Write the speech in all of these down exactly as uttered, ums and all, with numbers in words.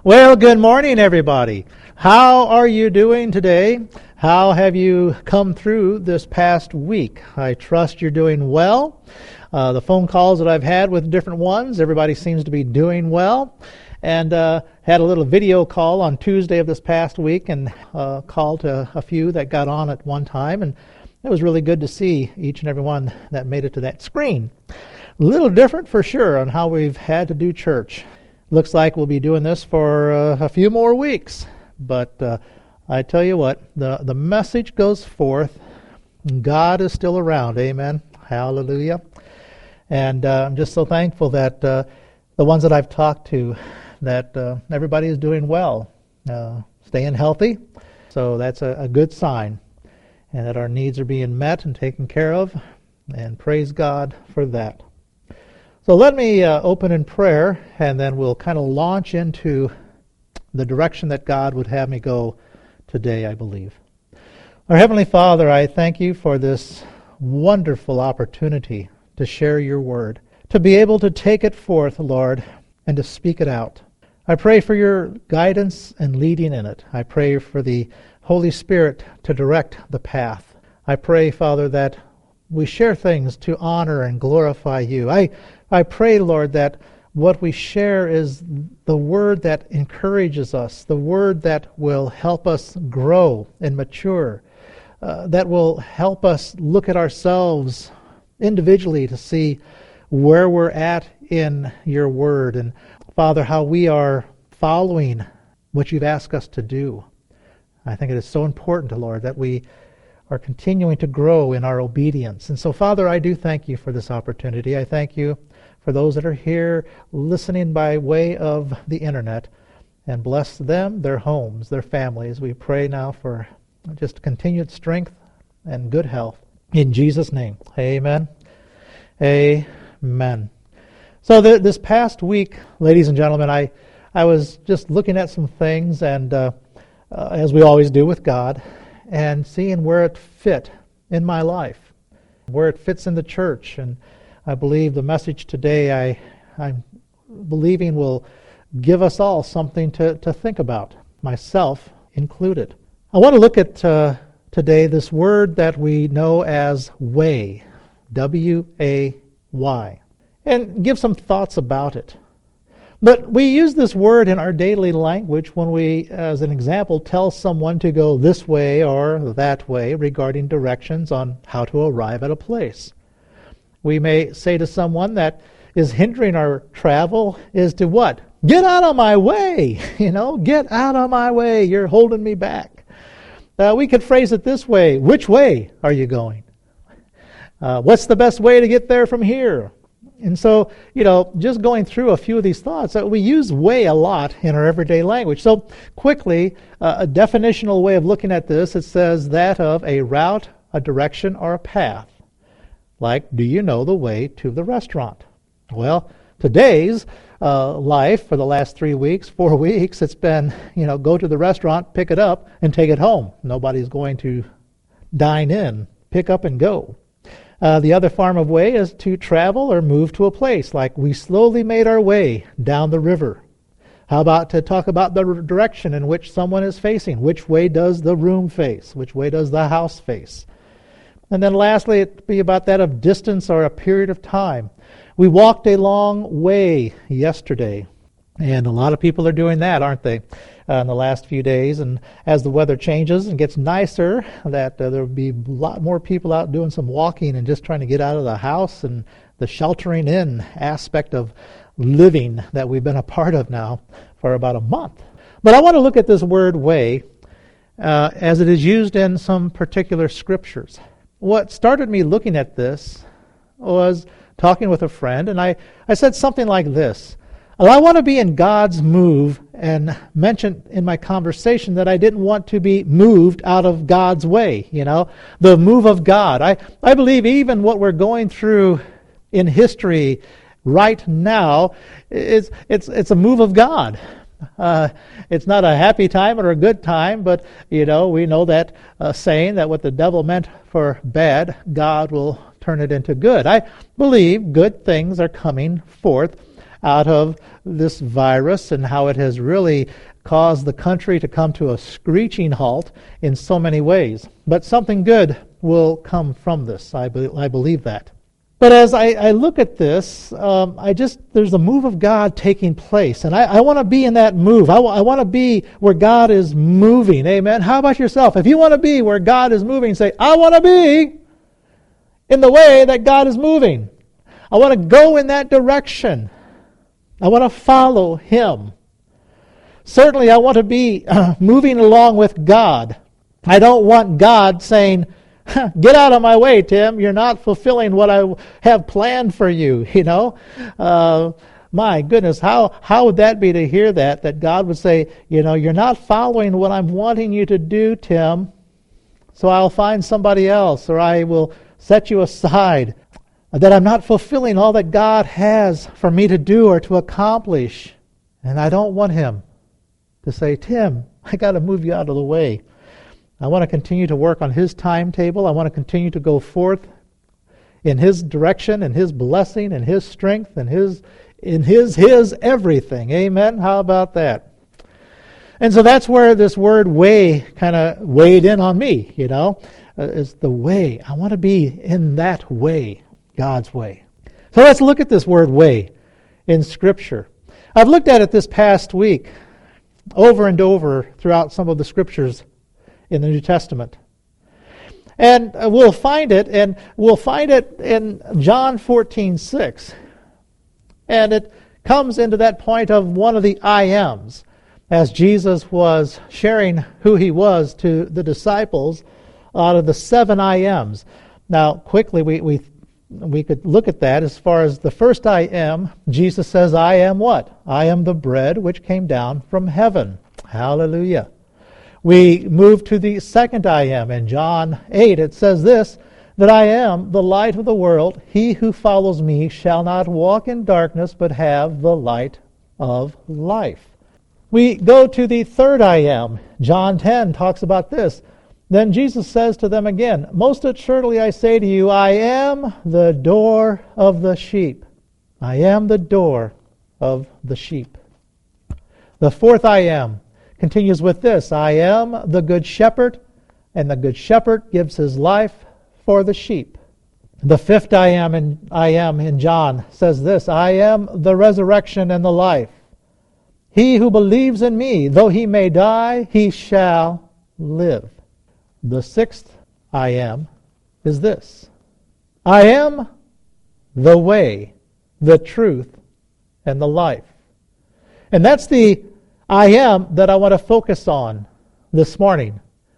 Well, good morning, everybody. How are you doing today? How have you come through this past week? I trust you're doing well. Uh, the phone calls that I've had with different ones, everybody seems to be doing well. And uh, had a little video call on Tuesday of this past week and uh, called to a few that got on at one time. And it was really good to see each and every one that made it to that screen. A little different for sure on how we've had to do church. Looks like we'll be doing this for uh, a few more weeks. But uh, I tell you what, the, the message goes forth. God is still around. Amen. Hallelujah. And uh, I'm just so thankful that uh, the ones that I've talked to, that uh, everybody is doing well, uh, staying healthy. So that's a, a good sign. And that our needs are being met and taken care of. And praise God for that. So let me uh, open in prayer, and then we'll kind of launch into the direction that God would have me go today, I believe. Our Heavenly Father, I thank you for this wonderful opportunity to share your word, to be able to take it forth, Lord, and to speak it out. I pray for your guidance and leading in it. I pray for the Holy Spirit to direct the path. I pray, Father, that we share things to honor and glorify you. I, I pray, Lord, that what we share is the word that encourages us, the word that will help us grow and mature, uh, that will help us look at ourselves individually to see where we're at in your word, and, Father, how we are following what you've asked us to do. I think it is so important, Lord, that we are continuing to grow in our obedience. And so, Father, I do thank you for this opportunity. I thank you for those that are here listening by way of the internet, and bless them, their homes, their families. We pray now for just continued strength and good health. In Jesus' name, amen. Amen. So the, this past week, ladies and gentlemen, I, I was just looking at some things, and uh, uh, as we always do with God, and seeing where it fit in my life, where it fits in the church. And I believe the message today, I, I'm believing, will give us all something to, to think about, myself included. I want to look at uh, today this word that we know as way, W A Y, and give some thoughts about it. But we use this word in our daily language when we, as an example, tell someone to go this way or that way regarding directions on how to arrive at a place. We may say to someone that is hindering our travel is to what? Get out of my way! You know, get out of my way. You're holding me back. Uh, we could phrase it this way. Which way are you going? Uh, what's the best way to get there from here? And so, you know, just going through a few of these thoughts, uh, we use way a lot in our everyday language. So quickly, uh, a definitional way of looking at this, it says that of a route, a direction, or a path. Like, do you know the way to the restaurant? Well, today's uh, life for the last three weeks, four weeks, it's been, you know, go to the restaurant, pick it up, and take it home. Nobody's going to dine in, pick up and go. Uh, the other form of way is to travel or move to a place, like we slowly made our way down the river. How about to talk about the direction in which someone is facing? Which way does the room face? Which way does the house face? And then lastly, it'd be about that of distance or a period of time. We walked a long way yesterday, and a lot of people are doing that, aren't they, uh, in the last few days. And as the weather changes and gets nicer, that uh, there will be a lot more people out doing some walking and just trying to get out of the house, and the sheltering in aspect of living that we've been a part of now for about a month. But I want to look at this word way uh, as it is used in some particular scriptures. What started me looking at this was talking with a friend, and I, I said something like this. Well, I want to be in God's move, and mentioned in my conversation that I didn't want to be moved out of God's way, you know, the move of God. I, I believe even what we're going through in history right now, is it's it's a move of God. Uh, it's not a happy time or a good time, but, you know, we know that uh, saying that what the devil meant for bad, God will turn it into good. I believe good things are coming forth out of this virus and how it has really caused the country to come to a screeching halt in so many ways. But something good will come from this. I, be, I believe that. But as I, I look at this, um, I just there's a move of God taking place, and I, I want to be in that move. I, w- I want to be where God is moving. Amen. How about yourself? If you want to be where God is moving, say, I want to be in the way that God is moving. I want to go in that direction. I want to follow Him. Certainly, I want to be uh, moving along with God. I don't want God saying, get out of my way, Tim. You're not fulfilling what I have planned for you, you know. Uh, my goodness, how, how would that be to hear that? That God would say, you know, you're not following what I'm wanting you to do, Tim. So I'll find somebody else, or I will set you aside. That I'm not fulfilling all that God has for me to do or to accomplish. And I don't want Him to say, Tim, I got to move you out of the way. I want to continue to work on His timetable. I want to continue to go forth in His direction and His blessing and His strength and His in His His everything. Amen? How about that? And so that's where this word way kind of weighed in on me, you know, uh, is the way. I want to be in that way, God's way. So let's look at this word way in Scripture. I've looked at it this past week over and over throughout some of the Scriptures in the New Testament. And we'll find it, and we'll find it in John fourteen six. And it comes into that point of one of the I ams, as Jesus was sharing who He was to the disciples out of the seven I ams. Now, quickly, we we we could look at that as far as the first I am. Jesus says, I am what? I am the bread which came down from heaven. Hallelujah. We move to the second I am. In John eight, it says this, that I am the light of the world. He who follows me shall not walk in darkness, but have the light of life. We go to the third I am. John ten talks about this. Then Jesus says to them again, most assuredly I say to you, I am the door of the sheep. I am the door of the sheep. The fourth I am continues with this, I am the good shepherd, and the good shepherd gives his life for the sheep. The fifth I am in, I am in John says this, I am the resurrection and the life. He who believes in me, though he may die, he shall live. The sixth I am is this, I am the way, the truth, and the life. And that's the I am that I want to focus on this morning.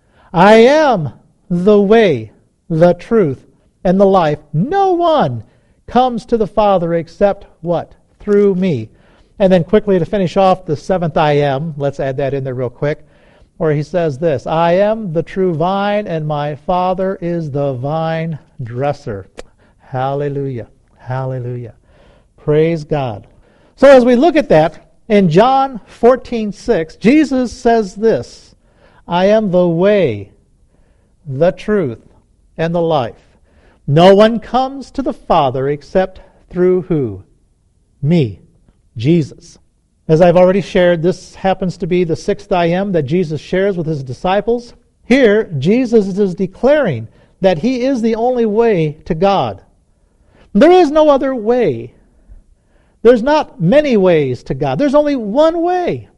I am the way, the truth, and the life. No one comes to the Father except what? Through me. And then quickly to finish off the seventh I am, let's add that in there real quick, where he says this, I am the true vine, and my Father is the vine dresser. Hallelujah. Hallelujah. Praise God. So as we look at that, in John fourteen six, Jesus says this, I am the way, the truth, and the life. No one comes to the Father except through who? Me, Jesus. As I've already shared, this happens to be the sixth I am that Jesus shares with his disciples. Here, Jesus is declaring that he is the only way to God. There is no other way. There's not many ways to God. There's only one way.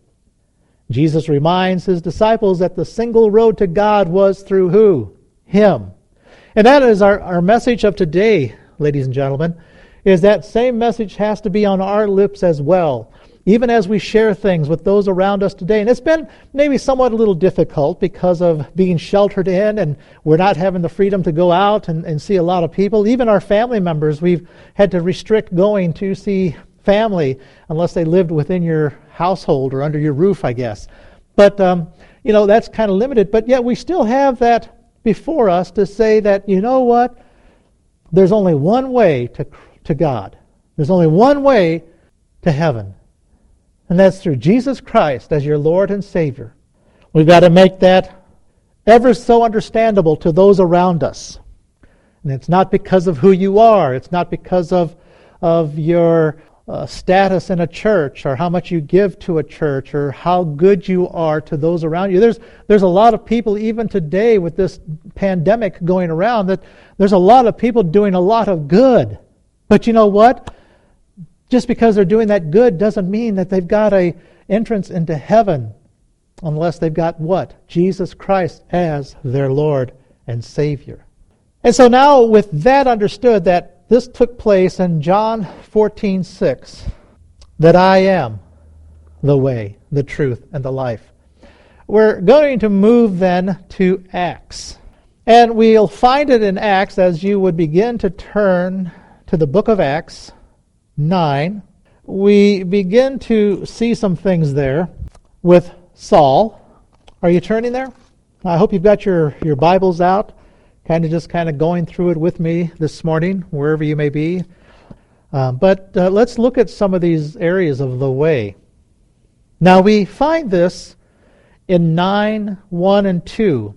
Jesus reminds his disciples that the single road to God was through who? Him. And that is our, our message of today, ladies and gentlemen, is that same message has to be on our lips as well, even as we share things with those around us today. And it's been maybe somewhat a little difficult because of being sheltered in, and we're not having the freedom to go out and, and see a lot of people. Even our family members, we've had to restrict going to see family unless they lived within your household or under your roof, I guess. But, um, you know, that's kind of limited. But yet we still have that before us to say that, you know what? There's only one way to, to God. There's only one way to heaven. And that's through Jesus Christ as your Lord and Savior. We've got to make that ever so understandable to those around us. And it's not because of who you are. It's not because of, of your uh, status in a church, or how much you give to a church, or how good you are to those around you. There's there's a lot of people, even today with this pandemic going around, that there's a lot of people doing a lot of good. But you know what? Just because they're doing that good doesn't mean that they've got a entrance into heaven, unless they've got what? Jesus Christ as their Lord and Savior. And so now, with that understood, that this took place in John fourteen six, that I am the way, the truth, and the life. We're going to move then to Acts. And we'll find it in Acts as you would begin to turn to the book of Acts nine. We begin to see some things there with Saul. Are you turning there? I hope you've got your, your Bibles out, kind of just kind of going through it with me this morning, wherever you may be. Uh, but uh, let's look at some of these areas of the way. Now we find this in nine, one and two.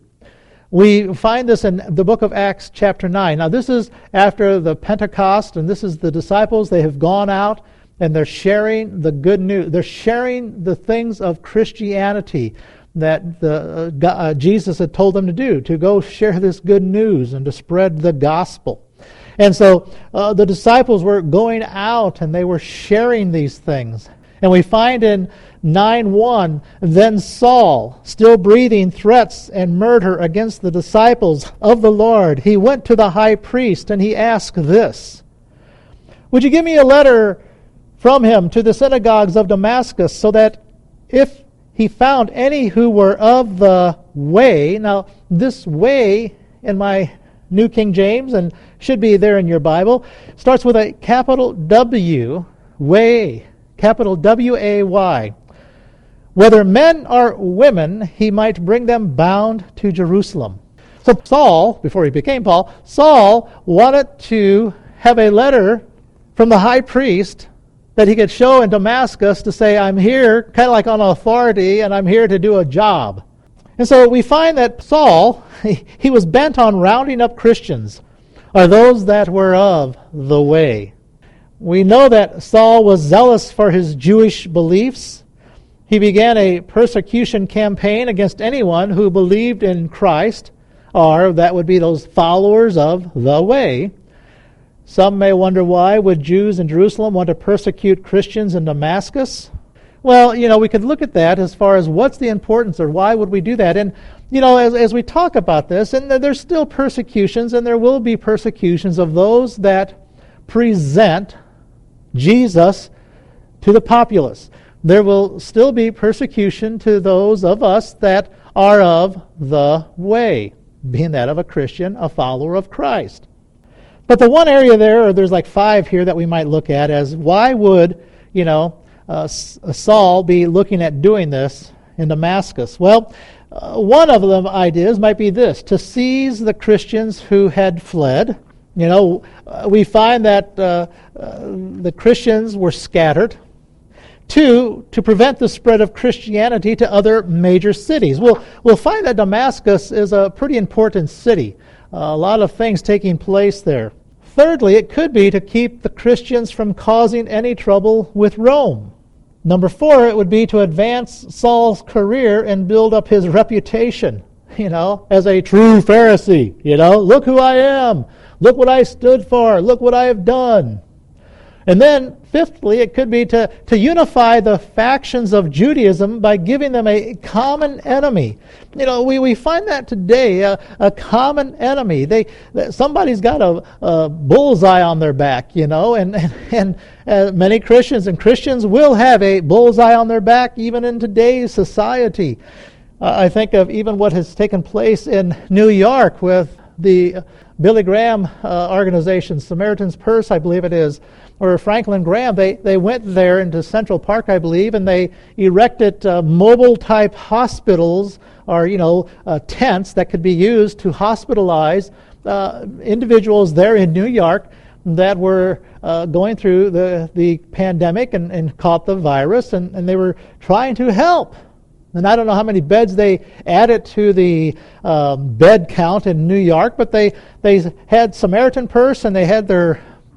We find this in the book of Acts chapter nine. Now this is after the Pentecost, and this is the disciples. They have gone out and they're sharing the good news. They're sharing the things of Christianity that the, uh, uh, Jesus had told them to do, to go share this good news and to spread the gospel. And so uh, the disciples were going out and they were sharing these things. And we find in nine one, then Saul, still breathing threats and murder against the disciples of the Lord, he went to the high priest and he asked this, would you give me a letter from him to the synagogues of Damascus, so that if he found any who were of the way. Now, this way in my New King James, and should be there in your Bible, starts with a capital W, way, capital W A Y. Whether men or women, he might bring them bound to Jerusalem. So Saul, before he became Paul, Saul wanted to have a letter from the high priest that he could show in Damascus to say, I'm here kind of like on authority, and I'm here to do a job. And so we find that Saul, he, he was bent on rounding up Christians, or those that were of the way. We know that Saul was zealous for his Jewish beliefs. He began a persecution campaign against anyone who believed in Christ, or that would be those followers of the way. Some may wonder, why would Jews in Jerusalem want to persecute Christians in Damascus? Well, you know, we could look at that as far as what's the importance, or why would we do that? And, you know, as, as we talk about this, and there's still persecutions, and there will be persecutions of those that present Jesus to the populace. There will still be persecution to those of us that are of the way, being that of a Christian, a follower of Christ. But the one area there, or there's like five here that we might look at, as why would, you know, uh, Saul be looking at doing this in Damascus? Well, uh, one of the ideas might be this, to seize the Christians who had fled. You know, uh, we find that uh, uh, the Christians were scattered. Two, to prevent the spread of Christianity to other major cities. We'll, we'll find that Damascus is a pretty important city. Uh, a lot of things taking place there. Thirdly, it could be to keep the Christians from causing any trouble with Rome. Number four, it would be to advance Saul's career and build up his reputation, you know, as a true Pharisee. You know, look who I am. Look what I stood for. Look what I have done. And then, fifthly, it could be to, to unify the factions of Judaism by giving them a common enemy. You know, we, we find that today, a, a common enemy. They somebody's got a, a bullseye on their back, you know, and, and, and uh, many Christians and Christians will have a bullseye on their back even in today's society. Uh, I think of even what has taken place in New York with the Billy Graham uh, organization, Samaritan's Purse, I believe it is, or Franklin Graham. They they went there into Central Park, I believe, and they erected uh, mobile-type hospitals, or, you know, uh, tents that could be used to hospitalize uh, individuals there in New York that were uh, going through the, the pandemic and, and caught the virus, and, and they were trying to help. And I don't know how many beds they added to the um, bed count in New York, but they, they had Samaritan Purse, and they had their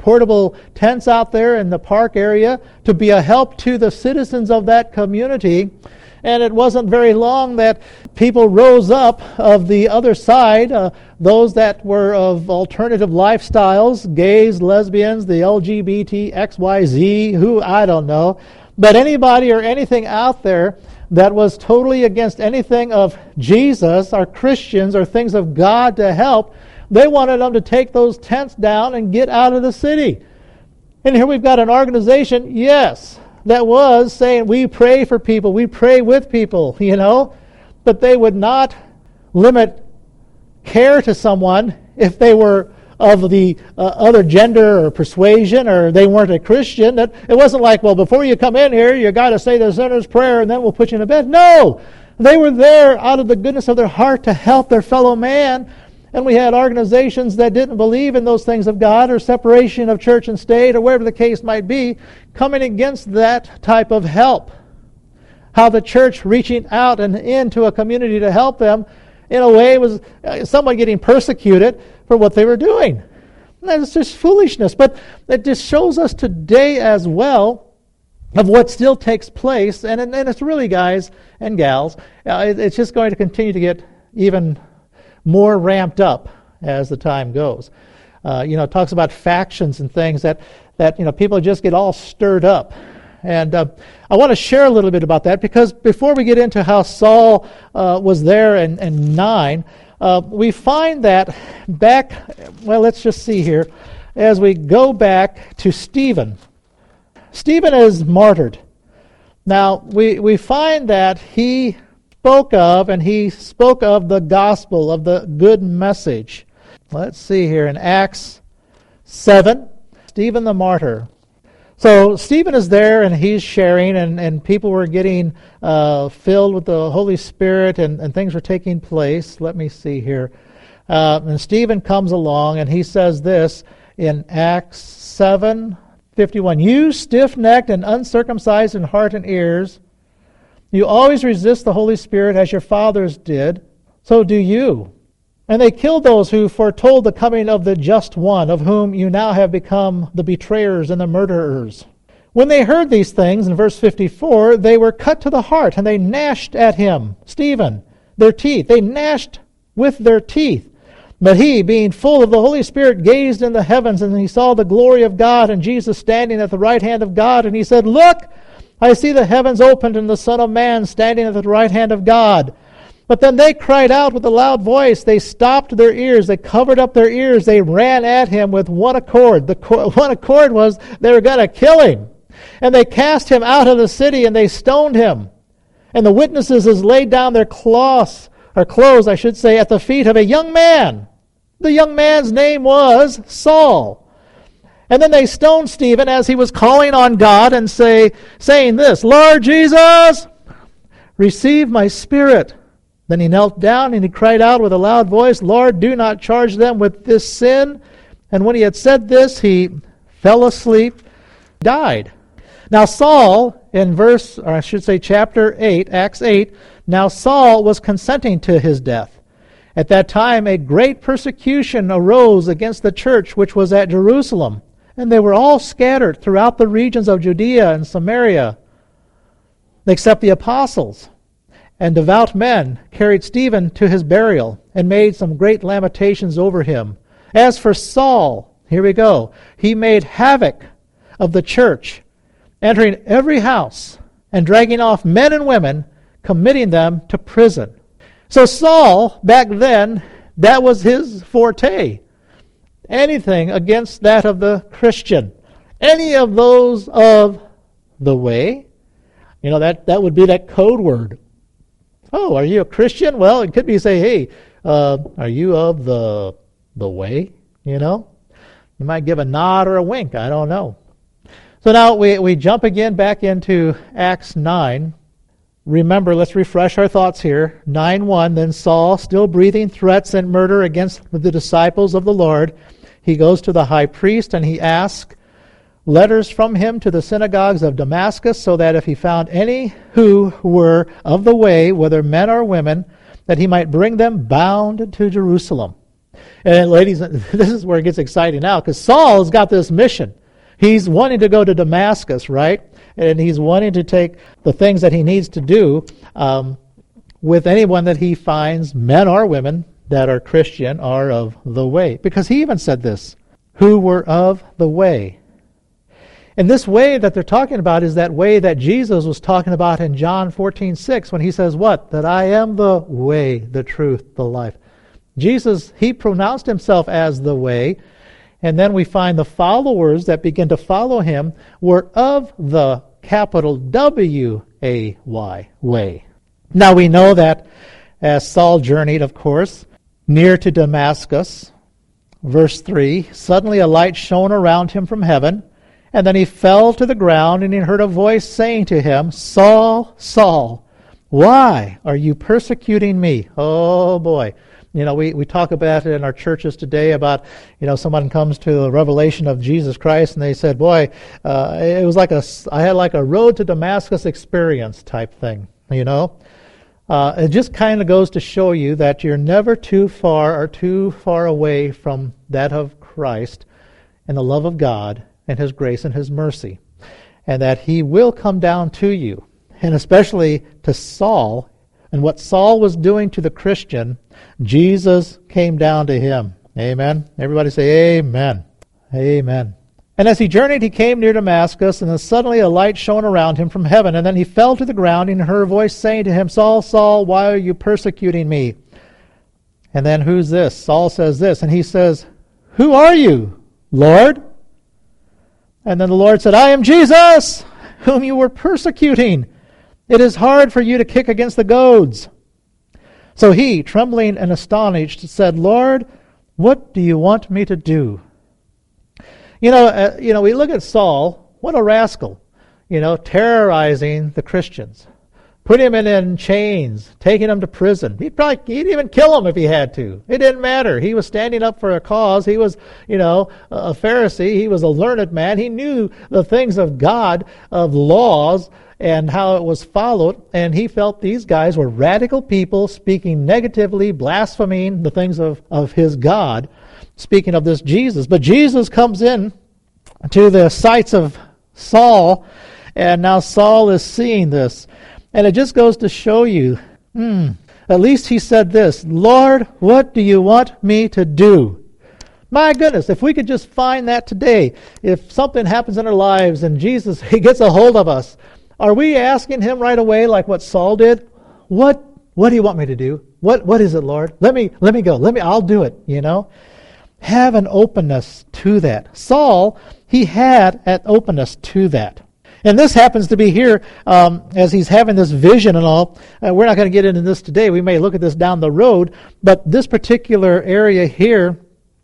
portable tents out there in the park area to be a help to the citizens of that community. And it wasn't very long that people rose up of the other side, uh, those that were of alternative lifestyles, gays, lesbians, the L G B T, X Y Z, who, I don't know. But anybody or anything out there that was totally against anything of Jesus or Christians or things of God to help, they wanted them to take those tents down and get out of the city. And here we've got an organization, yes, that was saying we pray for people, we pray with people, you know, but they would not limit care to someone if they were of the uh, other gender or persuasion or they weren't a Christian. That it wasn't like, well, before you come in here, you got to say the sinner's prayer and then we'll put you in a bed. No! They were there out of the goodness of their heart to help their fellow man. And we had organizations that didn't believe in those things of God or separation of church and state or whatever the case might be, coming against that type of help. How the church reaching out and into a community to help them, in a way, was somewhat getting persecuted for what they were doing. And it's just foolishness. But it just shows us today as well of what still takes place. And, and it's really, guys and gals, uh, it, it's just going to continue to get even more ramped up as the time goes. Uh, you know, it talks about factions and things that, that you know, people just get all stirred up. And uh, I want to share a little bit about that, because before we get into how Saul uh, was there in, in nine, uh, we find that back, well, let's just see here, as we go back to Stephen. Stephen is martyred. Now, we, we find that he spoke of, and he spoke of the gospel, of the good message. Let's see here in Acts seven, Stephen the martyr. So Stephen is there and he's sharing, and, and people were getting uh, filled with the Holy Spirit, and, and things were taking place. Let me see here. Uh, and Stephen comes along and he says this in Acts seven fifty-one. You stiff-necked and uncircumcised in heart and ears, you always resist the Holy Spirit as your fathers did, so do you. And they killed those who foretold the coming of the just one, of whom you now have become the betrayers and the murderers. When they heard these things, in verse fifty-four, they were cut to the heart, and they gnashed at him, Stephen, their teeth. They gnashed with their teeth. But he, being full of the Holy Spirit, gazed in the heavens, and he saw the glory of God, and Jesus standing at the right hand of God. And he said, Look, I see the heavens opened, and the Son of Man standing at the right hand of God. But then they cried out with a loud voice. They stopped their ears. They covered up their ears. They ran at him with one accord. The co- one accord was they were going to kill him. And they cast him out of the city, and they stoned him. And the witnesses has laid down their cloths, or clothes, I should say, at the feet of a young man. The young man's name was Saul. And then they stoned Stephen as he was calling on God and say, saying this, Lord Jesus, receive my spirit. Then he knelt down and he cried out with a loud voice, Lord, do not charge them with this sin. And when he had said this, he fell asleep, died. Now Saul, in verse, or I should say chapter eight, Acts eight, now Saul was consenting to his death. At that time a great persecution arose against the church which was at Jerusalem, and they were all scattered throughout the regions of Judea and Samaria, except the apostles. And devout men carried Stephen to his burial, and made some great lamentations over him. As for Saul, here we go, he made havoc of the church, entering every house, and dragging off men and women, committing them to prison. So Saul, back then, that was his forte. Anything against that of the Christian. Any of those of the way. You know, that, that would be that code word. Oh, are you a Christian? Well, it could be say, hey, uh, are you of the the way? You know? You might give a nod or a wink. I don't know. So now we, we jump again back into Acts nine. Remember, let's refresh our thoughts here. nine one, then Saul, still breathing threats and murder against the disciples of the Lord, he goes to the high priest and he asks letters from him to the synagogues of Damascus, so that if he found any who were of the way, whether men or women, that he might bring them bound to Jerusalem. And ladies, this is where it gets exciting now, because Saul has got this mission. He's wanting to go to Damascus, right? And he's wanting to take the things that he needs to do um, with anyone that he finds, men or women, that are Christian, are of the way. Because he even said this, who were of the way. And this way that they're talking about is that way that Jesus was talking about in John fourteen six when he says what? That I am the way, the truth, the life. Jesus, he pronounced himself as the way, and then we find the followers that begin to follow him were of the capital W A Y, way. Now we know that as Saul journeyed, of course, near to Damascus, verse three, suddenly a light shone around him from heaven, and then he fell to the ground, and he heard a voice saying to him, Saul, Saul, why are you persecuting me? Oh boy. You know, we, we talk about it in our churches today about, you know, someone comes to the revelation of Jesus Christ and they said, boy, uh, it was like a, I had like a road to Damascus experience type thing, you know. Uh, it just kind of goes to show you that you're never too far or too far away from that of Christ and the love of God and His grace and His mercy, and that He will come down to you, and especially to Saul. And what Saul was doing to the Christian, Jesus came down to him. Amen. Everybody say amen. Amen. And as he journeyed, he came near Damascus, and then suddenly a light shone around him from heaven. And then he fell to the ground, and heard a voice saying to him, Saul, Saul, why are you persecuting me? And then who's this? Saul says this, and he says, who are you, Lord? And then the Lord said, I am Jesus, whom you were persecuting. It is hard for you to kick against the goads. So he, trembling and astonished, said, Lord, what do you want me to do? You know, uh, you know, we look at Saul, what a rascal, you know, terrorizing the Christians, putting them in, in chains, taking them to prison. He'd probably, he'd even kill them if he had to. It didn't matter. He was standing up for a cause. He was, you know, a Pharisee. He was a learned man. He knew the things of God, of laws, and how it was followed, and he felt these guys were radical people speaking negatively, blaspheming the things of, of his God, speaking of this Jesus. But Jesus comes in to the sights of Saul, and now Saul is seeing this. And it just goes to show you, hmm, at least he said this, Lord, what do you want me to do? My goodness, if we could just find that today, if something happens in our lives and Jesus, he gets a hold of us, are we asking him right away like what Saul did? What what do you want me to do? What what is it, Lord? Let me let me go. Let me I'll do it, you know? Have an openness to that. Saul, he had an openness to that. And this happens to be here um, as he's having this vision and all. Uh, we're not going to get into this today. We may look at this down the road. But this particular area here,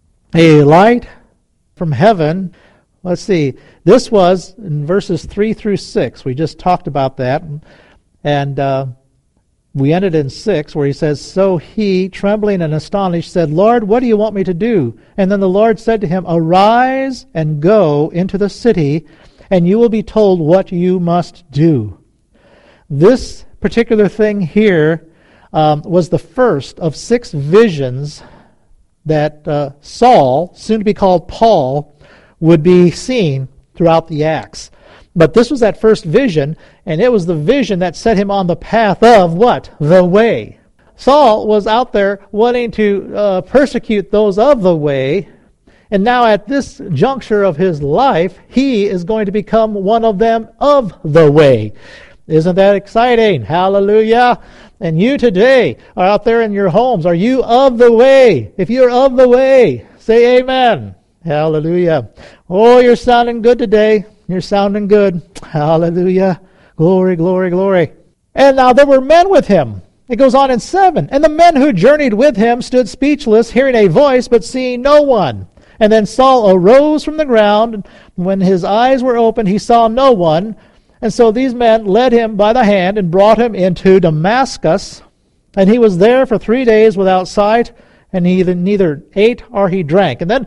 a light from heaven. Let's see. This was in verses three through six. We just talked about that. And uh, we ended in six where he says, So he, trembling and astonished, said, Lord, what do you want me to do? And then the Lord said to him, Arise and go into the city, and you will be told what you must do. This particular thing here um, was the first of six visions that uh, Saul, soon to be called Paul, would be seen throughout the Acts. But this was that first vision, and it was the vision that set him on the path of what? The way. Saul was out there wanting to uh, persecute those of the way, and now at this juncture of his life, he is going to become one of them of the way. Isn't that exciting? Hallelujah. And you today are out there in your homes. Are you of the way? If you're of the way, say amen. Hallelujah. Oh, you're sounding good today. You're sounding good. Hallelujah. Glory, glory, glory. And now there were men with him. It goes on in seven. And the men who journeyed with him stood speechless, hearing a voice, but seeing no one. And then Saul arose from the ground. When his eyes were opened, he saw no one. And so these men led him by the hand and brought him into Damascus. And he was there for three days without sight, and he neither ate or he drank. And then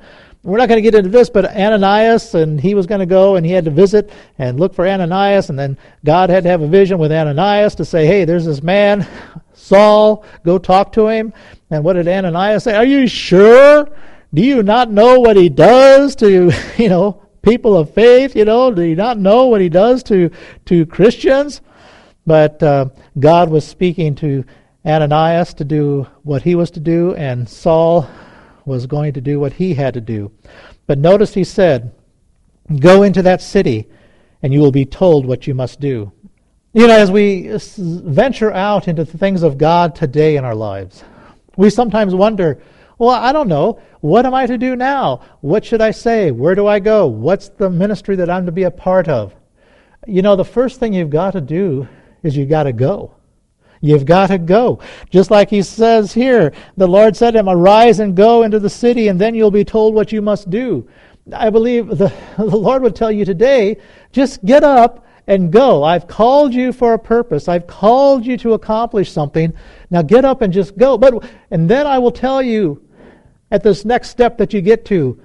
we're not going to get into this, but Ananias, and he was going to go and he had to visit and look for Ananias, and then God had to have a vision with Ananias to say, hey, there's this man, Saul, go talk to him. And what did Ananias say? Are you sure? Do you not know what he does to, you know, people of faith? You know, do you not know what he does to, to Christians? But uh, God was speaking to Ananias to do what he was to do, and Saul was going to do what he had to do. But notice he said, go into that city and you will be told what you must do. You know, as we venture out into the things of God today in our lives, we sometimes wonder, well, I don't know, what am I to do now? What should I say? Where do I go? What's the ministry that I'm to be a part of? You know, the first thing you've got to do is you've got to go. You've got to go. Just like he says here, the Lord said to him, arise and go into the city, and then you'll be told what you must do. I believe the, the Lord would tell you today, just get up and go. I've called you for a purpose. I've called you to accomplish something. Now get up and just go. But and then I will tell you at this next step that you get to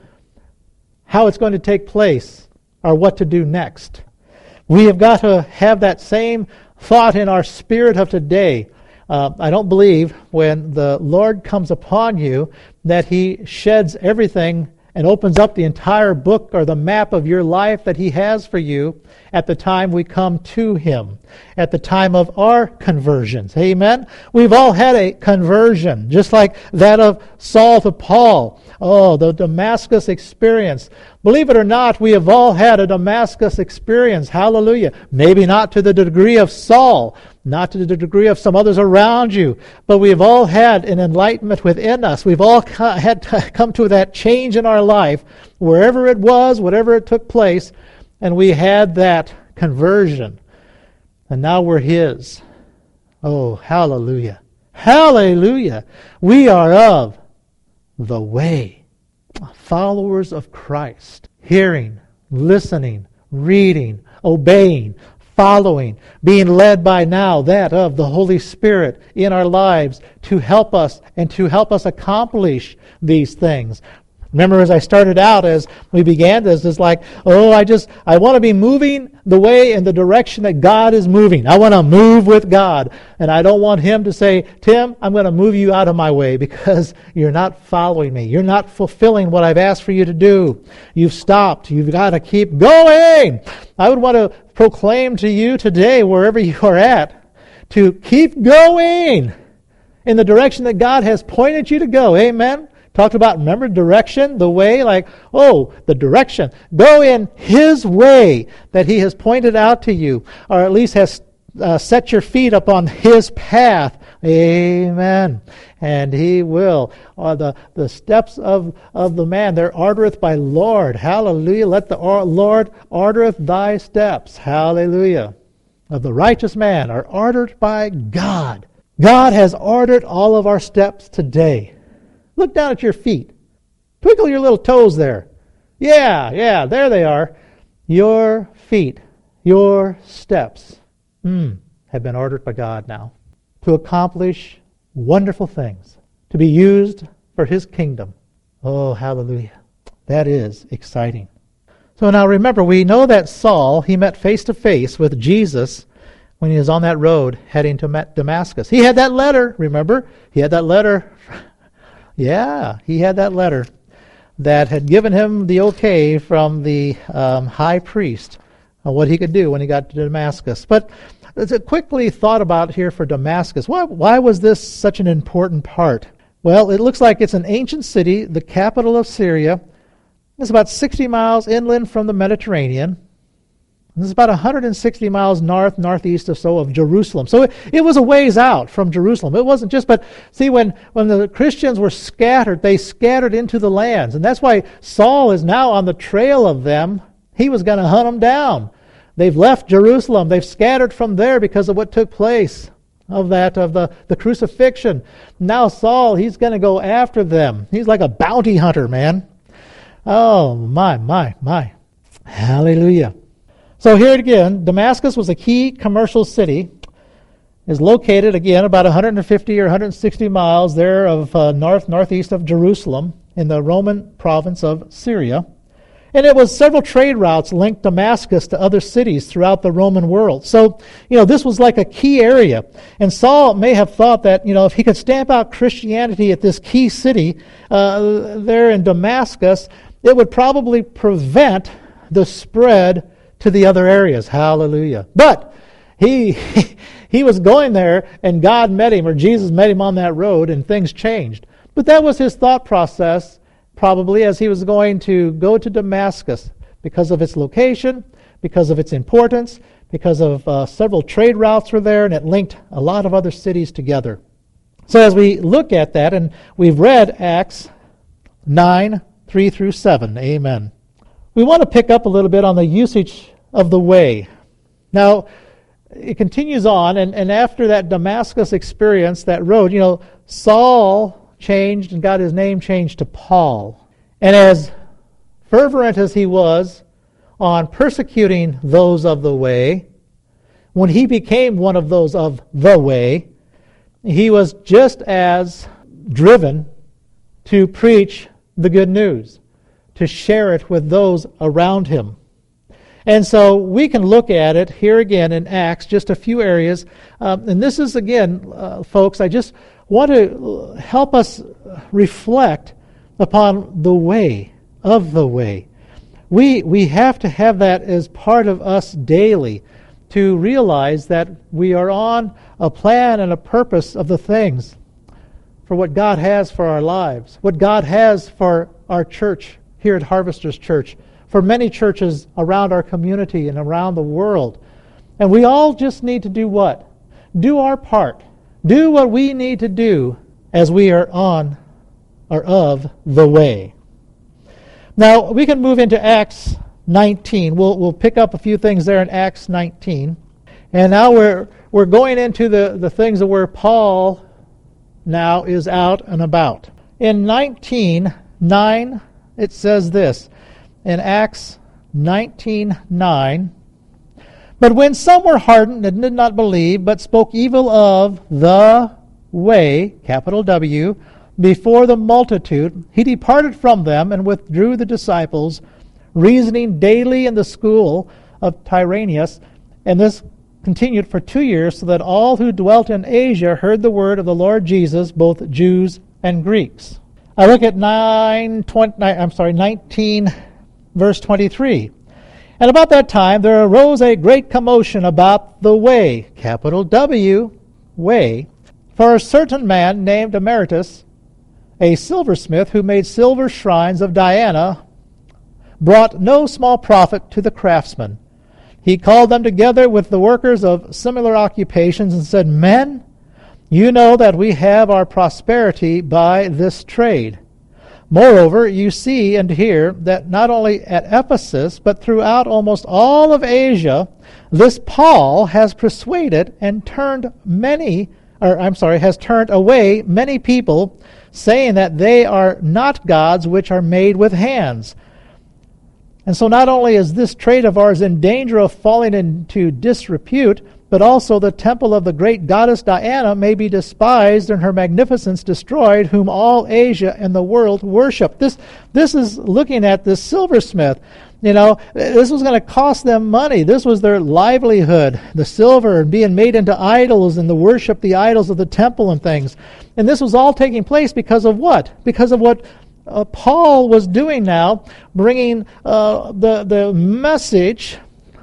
how it's going to take place or what to do next. We have got to have that same thought in our spirit of today. Uh, I don't believe when the Lord comes upon you that He sheds everything and opens up the entire book or the map of your life that He has for you at the time we come to Him, at the time of our conversions. Amen? We've all had a conversion, just like that of Saul to Paul. Oh, the Damascus experience. Believe it or not, we have all had a Damascus experience. Hallelujah. Maybe not to the degree of Saul, not to the degree of some others around you, but we've all had an enlightenment within us. We've all had to come to that change in our life, wherever it was, whatever it took place, and we had that conversion. And now we're His. Oh, hallelujah. Hallelujah. We are of the way. Followers of Christ. Hearing, listening, reading, obeying, following, being led by now that of the Holy Spirit in our lives to help us and to help us accomplish these things. Remember, as I started out, as we began this, it's like, oh, I just, I want to be moving the way in the direction that God is moving. I want to move with God. And I don't want Him to say, Tim, I'm going to move you out of my way because you're not following me. You're not fulfilling what I've asked for you to do. You've stopped. You've got to keep going. I would want to proclaim to you today, wherever you are at, to keep going in the direction that God has pointed you to go. Amen? Talked about, remember, direction, the way, like, oh, the direction. Go in His way that He has pointed out to you, or at least has uh, set your feet upon His path. Amen. And He will. Uh, the, the steps of, of the man, they're ordereth by Lord. Hallelujah. Let the or, Lord ordereth thy steps. Hallelujah. Of the righteous man are ordered by God. God has ordered all of our steps today. Look down at your feet. Twinkle your little toes there. Yeah, yeah, there they are. Your feet, your steps mm, have been ordered by God now to accomplish wonderful things, to be used for His kingdom. Oh, hallelujah. That is exciting. So now remember, we know that Saul, he met face to face with Jesus when he was on that road heading to Damascus. He had that letter, remember? He had that letter. Yeah, he had that letter that had given him the okay from the um, high priest on what he could do when he got to Damascus. But let's quickly thought about here for Damascus. Why, why was this such an important part? Well, it looks like it's an ancient city, the capital of Syria. It's about sixty miles inland from the Mediterranean. It's about one hundred sixty miles north, northeast or so of Jerusalem. So it, it was a ways out from Jerusalem. It wasn't just, but see, when, when the Christians were scattered, they scattered into the lands. And that's why Saul is now on the trail of them. He was going to hunt them down. They've left Jerusalem. They've scattered from there because of what took place of that, of the, the crucifixion. Now Saul, he's going to go after them. He's like a bounty hunter, man. Oh, my, my, my. Hallelujah. So here again, Damascus was a key commercial city. Is located again about one hundred fifty or one hundred sixty miles there of uh, north northeast of Jerusalem, in the Roman province of Syria. And it was several trade routes linked Damascus to other cities throughout the Roman world. So, you know, this was like a key area. And Saul may have thought that, you know, if he could stamp out Christianity at this key city uh, there in Damascus, it would probably prevent the spread to the other areas. Hallelujah. But he he was going there, and God met him, or Jesus met him on that road, and things changed. But that was his thought process, probably, as he was going to go to Damascus, because of its location, because of its importance, because of uh, several trade routes were there, and it linked a lot of other cities together. So as we look at that, and we've read Acts nine, three through seven, amen. We want to pick up a little bit on the usage of the way. Now, it continues on, and, and after that Damascus experience, that road, you know, Saul changed and got his name changed to Paul. And as fervent as he was on persecuting those of the way, when he became one of those of the way, he was just as driven to preach the good news, to share it with those around him. And so we can look at it here again in Acts, just a few areas. Um, and this is, again, uh, folks, I just want to help us reflect upon the way of the way. We, we have to have that as part of us daily, to realize that we are on a plan and a purpose of the things for what God has for our lives, what God has for our church here at Harvesters Church, for many churches around our community and around the world. And we all just need to do what? Do our part. Do what we need to do as we are on or of the way. Now, we can move into Acts nineteen. We'll we'll pick up a few things there in Acts nineteen. And now we're we're going into the, the things where Paul now is out and about. In nineteen nine, it says this, in Acts nineteen nine, but when some were hardened and did not believe, but spoke evil of the way, capital W, before the multitude, he departed from them and withdrew the disciples, reasoning daily in the school of Tyrannus. And this continued for two years, so that all who dwelt in Asia heard the word of the Lord Jesus, both Jews and Greeks. I look at nine, twenty, I'm sorry, nineteen, verse twenty-three. And about that time there arose a great commotion about the way, capital W, way, for a certain man named Emeritus, a silversmith who made silver shrines of Diana, brought no small profit to the craftsmen. He called them together with the workers of similar occupations and said, Men, you know that we have our prosperity by this trade. Moreover, you see and hear that not only at Ephesus, but throughout almost all of Asia, this Paul has persuaded and turned many, or I'm sorry, has turned away many people, saying that they are not gods which are made with hands. And so not only is this trade of ours in danger of falling into disrepute, but also the temple of the great goddess Diana may be despised and her magnificence destroyed, whom all Asia and the world worship. This this is looking at this silversmith. You know, this was going to cost them money. This was their livelihood, the silver and being made into idols and the worship the idols of the temple and things. And this was all taking place because of what? Because of what uh, Paul was doing now, bringing uh, the the message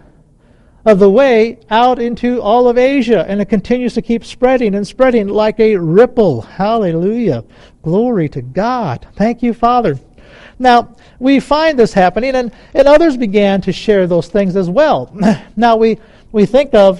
of the way out into all of Asia, and it continues to keep spreading and spreading like a ripple. Hallelujah. Glory to God. Thank you, Father. Now, we find this happening, and, and others began to share those things as well. Now, we, we think of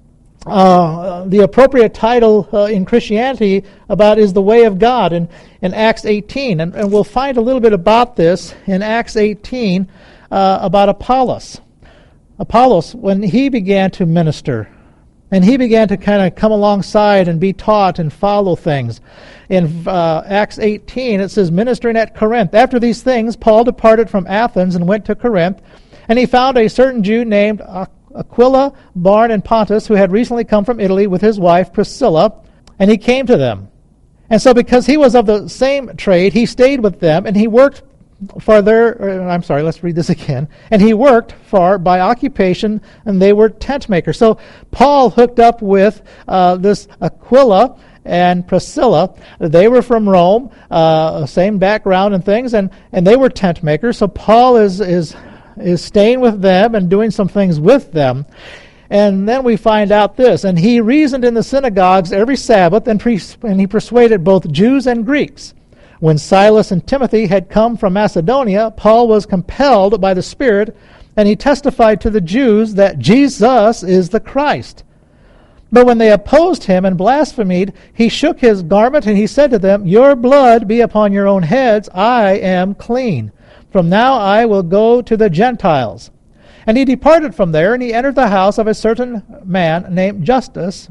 uh, the appropriate title uh, in Christianity about is the way of God in, in Acts eighteen, and, and we'll find a little bit about this in Acts eighteen uh, about Apollos. Apollos, when he began to minister, and he began to kind of come alongside and be taught and follow things. In uh, Acts eighteen, it says, ministering at Corinth. After these things, Paul departed from Athens and went to Corinth, and he found a certain Jew named Aquila, born in Pontus, who had recently come from Italy with his wife Priscilla, and he came to them. And so because he was of the same trade, he stayed with them, and he worked for their, or, I'm sorry, let's read this again. And he worked for, by occupation, and they were tent makers. So Paul hooked up with uh, this Aquila and Priscilla. They were from Rome, uh, same background and things, and, and they were tent makers. So Paul is, is, is staying with them and doing some things with them. And then we find out this, and he reasoned in the synagogues every Sabbath, and, pre- and he persuaded both Jews and Greeks. When Silas and Timothy had come from Macedonia, Paul was compelled by the Spirit, and he testified to the Jews that Jesus is the Christ. But when they opposed him and blasphemed, he shook his garment, and he said to them, Your blood be upon your own heads, I am clean. From now I will go to the Gentiles. And he departed from there, and he entered the house of a certain man named Justus,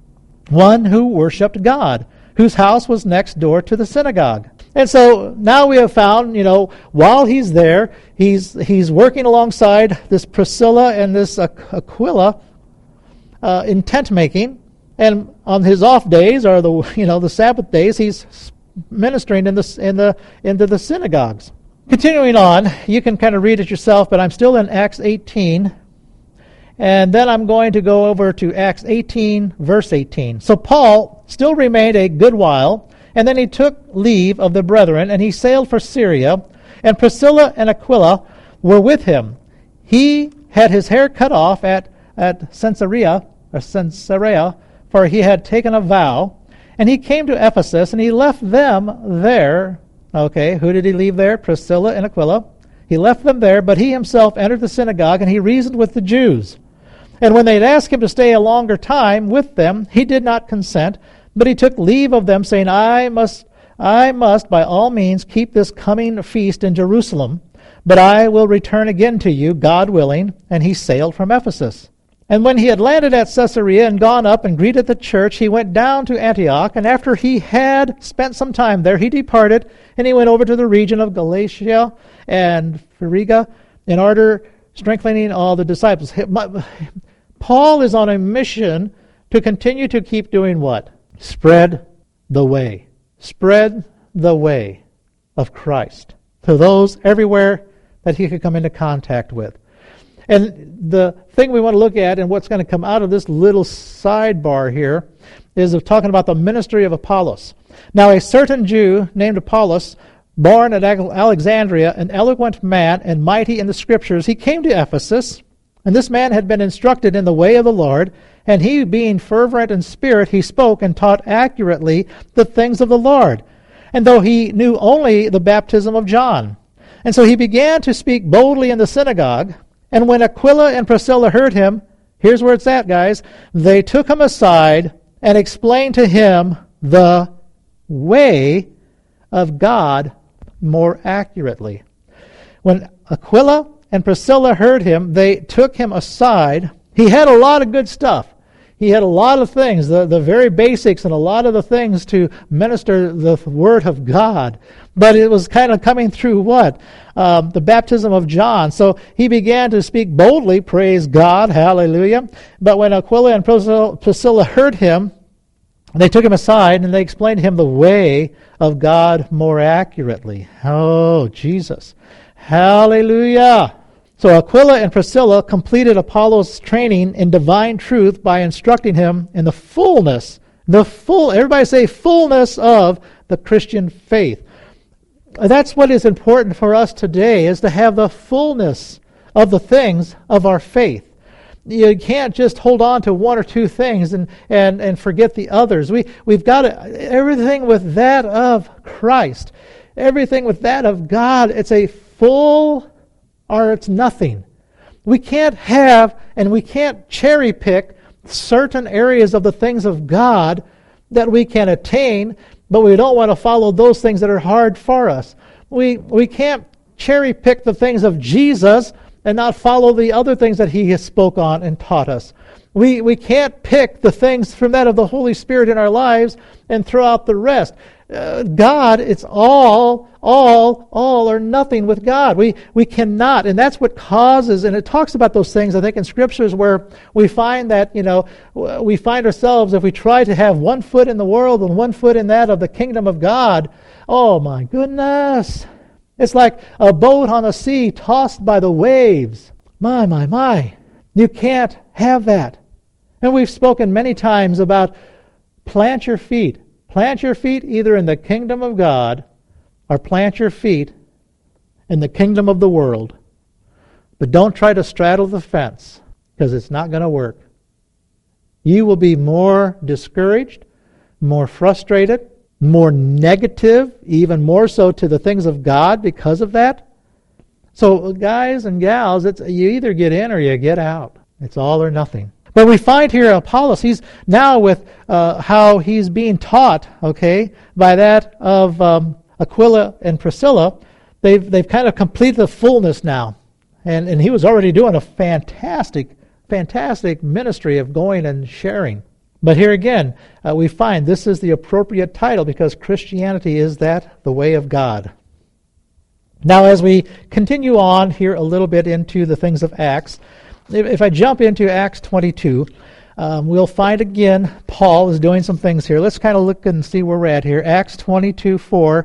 one who worshipped God, whose house was next door to the synagogue. And so now we have found, you know, while he's there, he's he's working alongside this Priscilla and this Aquila uh, in tent making, and on his off days, or the you know the Sabbath days, he's ministering in the in the into the synagogues. Continuing on, you can kind of read it yourself, but I'm still in Acts eighteen, and then I'm going to go over to Acts eighteen, verse eighteen. So Paul still remained a good while, and then he took leave of the brethren, and he sailed for Syria, and Priscilla and Aquila were with him. He had his hair cut off at, at Caesarea, or Caesarea, for he had taken a vow, and he came to Ephesus, and he left them there. Okay, who did he leave there? Priscilla and Aquila. He left them there, but he himself entered the synagogue, and he reasoned with the Jews. And when they'd asked him to stay a longer time with them, he did not consent, but he took leave of them, saying, I must, I must by all means keep this coming feast in Jerusalem, but I will return again to you, God willing. And he sailed from Ephesus. And when he had landed at Caesarea and gone up and greeted the church, he went down to Antioch, and after he had spent some time there, he departed, and he went over to the region of Galatia and Phrygia, in order strengthening all the disciples. Paul is on a mission to continue to keep doing what? Spread the way. Spread the way of Christ to those everywhere that he could come into contact with. And the thing we want to look at, and what's going to come out of this little sidebar here, is of talking about the ministry of Apollos. Now, a certain Jew named Apollos, born at Alexandria, an eloquent man and mighty in the Scriptures, he came to Ephesus, and this man had been instructed in the way of the Lord, and he, being fervent in spirit, he spoke and taught accurately the things of the Lord, and though he knew only the baptism of John. And so he began to speak boldly in the synagogue. And when Aquila and Priscilla heard him, here's where it's at, guys, they took him aside and explained to him the way of God more accurately. When Aquila and Priscilla heard him, they took him aside. He had a lot of good stuff. He had a lot of things, the, the very basics, and a lot of the things to minister the Word of God. But it was kind of coming through what? Um, the baptism of John. So he began to speak boldly, praise God, hallelujah. But when Aquila and Priscilla, Priscilla heard him, they took him aside and they explained to him the way of God more accurately. Oh, Jesus. Hallelujah. So Aquila and Priscilla completed Apollos' training in divine truth by instructing him in the fullness, the full, everybody say fullness of the Christian faith. That's what is important for us today, is to have the fullness of the things of our faith. You can't just hold on to one or two things and, and, and forget the others. We, we've got to, everything with that of Christ, everything with that of God, it's a full or it's nothing. We can't have and we can't cherry pick certain areas of the things of God that we can attain, but we don't want to follow those things that are hard for us. We we can't cherry pick the things of Jesus and not follow the other things that he has spoke on and taught us. We we can't pick the things from that of the Holy Spirit in our lives and throw out the rest. uh, God, it's all, all, all or nothing with God. We we cannot, and that's what causes, and it talks about those things, I think, in Scriptures where we find that, you know, we find ourselves, if we try to have one foot in the world and one foot in that of the kingdom of God, oh my goodness. It's like a boat on the sea tossed by the waves. My, my, my. You can't have that. And we've spoken many times about plant your feet. Plant your feet either in the kingdom of God or plant your feet in the kingdom of the world. But don't try to straddle the fence, because it's not going to work. You will be more discouraged, more frustrated, more negative, even more so to the things of God because of that. So guys and gals, it's you either get in or you get out. It's all or nothing. But we find here Apollos, he's now with uh, how he's being taught, okay, by that of um, Aquila and Priscilla. They've they've kind of completed the fullness now. And, and he was already doing a fantastic, fantastic ministry of going and sharing. But here again, uh, we find this is the appropriate title because Christianity is that, the way of God. Now, as we continue on here a little bit into the things of Acts, if, if I jump into Acts twenty-two, um, we'll find again Paul is doing some things here. Let's kind of look and see where we're at here. Acts twenty-two four.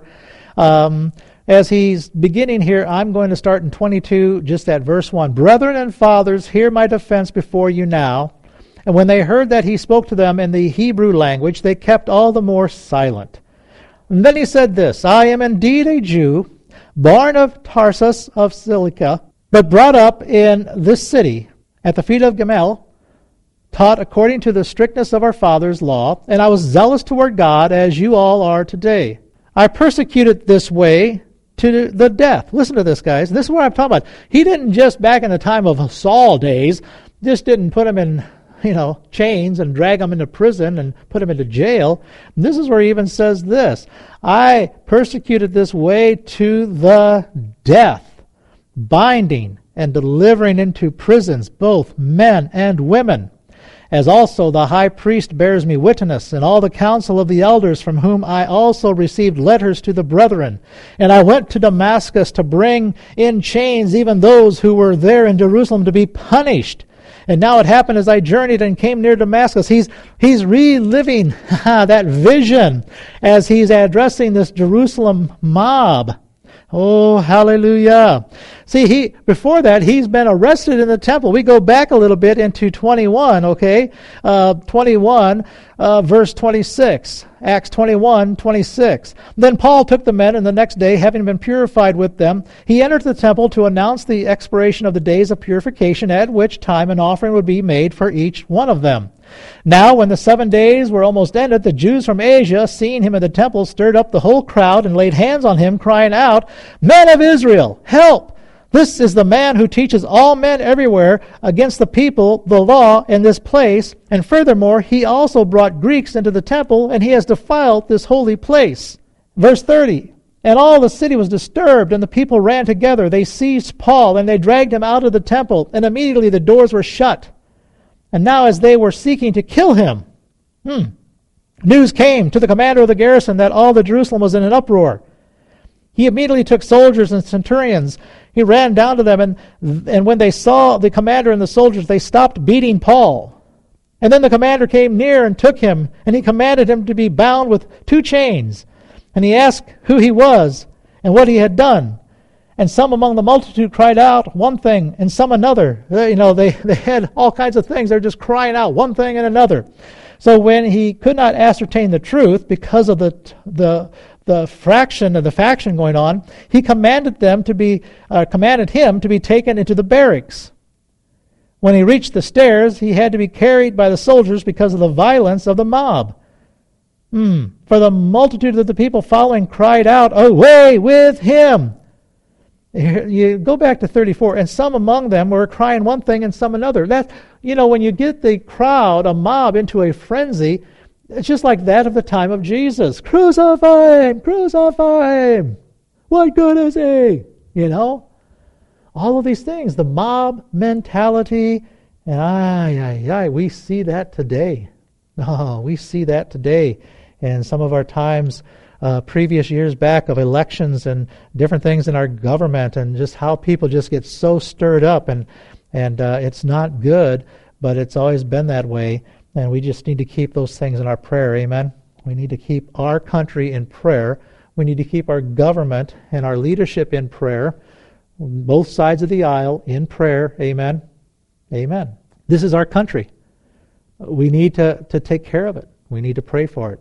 Um, as he's beginning here, I'm going to start in twenty-two, just at verse one. Brethren and fathers, hear my defense before you now. And when they heard that he spoke to them in the Hebrew language, they kept all the more silent. And then he said this, I am indeed a Jew, born of Tarsus of Cilicia, but brought up in this city, at the feet of Gamaliel, taught according to the strictness of our father's law, and I was zealous toward God, as you all are today. I persecuted this way to the death. Listen to this, guys. This is what I'm talking about. He didn't just, back in the time of Saul days, just didn't put him in, you know, chains and drag him into prison and put him into jail. And this is where he even says this, I persecuted this way to the death, binding and delivering into prisons both men and women, as also the high priest bears me witness, and all the council of the elders, from whom I also received letters to the brethren. And I went to Damascus to bring in chains even those who were there in Jerusalem to be punished. And now it happened as I journeyed and came near Damascus. He's he's reliving that vision as he's addressing this Jerusalem mob. Oh, hallelujah. See, he before that, he's been arrested in the temple. We go back a little bit into twenty-one, okay? Uh, twenty-one, uh, verse twenty-six. Acts twenty-one, twenty-six. Then Paul took the men, and the next day, having been purified with them, he entered the temple to announce the expiration of the days of purification, at which time an offering would be made for each one of them. Now, when the seven days were almost ended, the Jews from Asia, seeing him in the temple, stirred up the whole crowd and laid hands on him, crying out, Men of Israel, help! This is the man who teaches all men everywhere against the people the law in this place. And furthermore, he also brought Greeks into the temple, and he has defiled this holy place. Verse thirty, And all the city was disturbed, and the people ran together. They seized Paul, and they dragged him out of the temple, and immediately the doors were shut. And now as they were seeking to kill him, hmm, news came to the commander of the garrison that all the Jerusalem was in an uproar. He immediately took soldiers and centurions. He ran down to them, and, and when they saw the commander and the soldiers, they stopped beating Paul. And then the commander came near and took him, and he commanded him to be bound with two chains. And he asked who he was and what he had done. And some among the multitude cried out one thing and some another. They, you know, they, they had all kinds of things. They're just crying out one thing and another. So when he could not ascertain the truth because of the the the fraction of the faction going on, he commanded them to be uh, commanded him to be taken into the barracks. When he reached the stairs, he had to be carried by the soldiers because of the violence of the mob. Hmm. For the multitude of the people following cried out, Away with him! You go back to thirty-four, and some among them were crying one thing and some another. That, you know, when you get the crowd, a mob, into a frenzy, it's just like that of the time of Jesus. Crucify him! Crucify him! What good is he? You know? All of these things, the mob mentality, and ay, ay, ay, we see that today. Oh, we see that today in some of our times uh, previous years back of elections and different things in our government, and just how people just get so stirred up, and and uh, it's not good, but it's always been that way, and we just need to keep those things in our prayer. Amen. We need to keep our country in prayer. We need to keep our government and our leadership in prayer, both sides of the aisle in prayer. Amen. Amen. This is our country. We need to, to take care of it. We need to pray for it.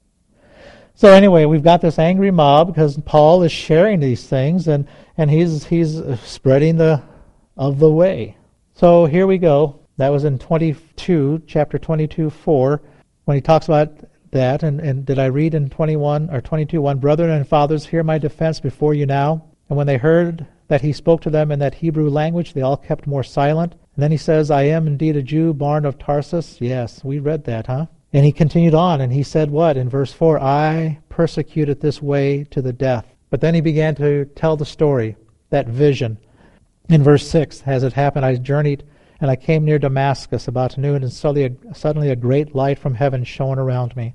So anyway, we've got this angry mob because Paul is sharing these things, and, and he's he's spreading the of the way. So here we go. That was in twenty-two, chapter twenty-two, four, when he talks about that. And, and did I read in twenty-one or twenty-two, one, brethren and fathers, hear my defense before you now. And when they heard that he spoke to them in that Hebrew language, they all kept more silent. And then he says, I am indeed a Jew, born of Tarsus. Yes, we read that, huh? And he continued on, and he said what? In verse four, I persecuted this way to the death. But then he began to tell the story, that vision. In verse six, as it happened, I journeyed, and I came near Damascus about noon, and suddenly a, suddenly a great light from heaven shone around me.